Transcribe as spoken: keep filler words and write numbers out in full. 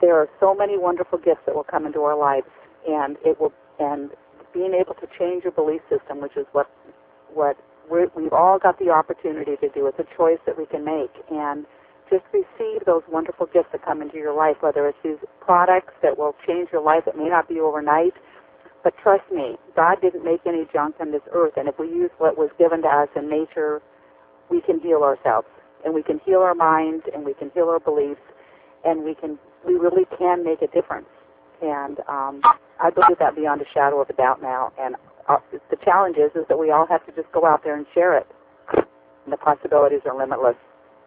there are so many wonderful gifts that will come into our lives, and it will, and being able to change your belief system, which is what what we're, we've all got the opportunity to do. It's a choice that we can make, and just receive those wonderful gifts that come into your life, whether it's these products that will change your life. It may not be overnight, but trust me, God didn't make any junk on this earth, and if we use what was given to us in nature, we can heal ourselves, and we can heal our minds, and we can heal our beliefs, and we can, we really can make a difference. And um, I believe that beyond a shadow of a doubt now. And uh, the challenge is, is that we all have to just go out there and share it. And the possibilities are limitless.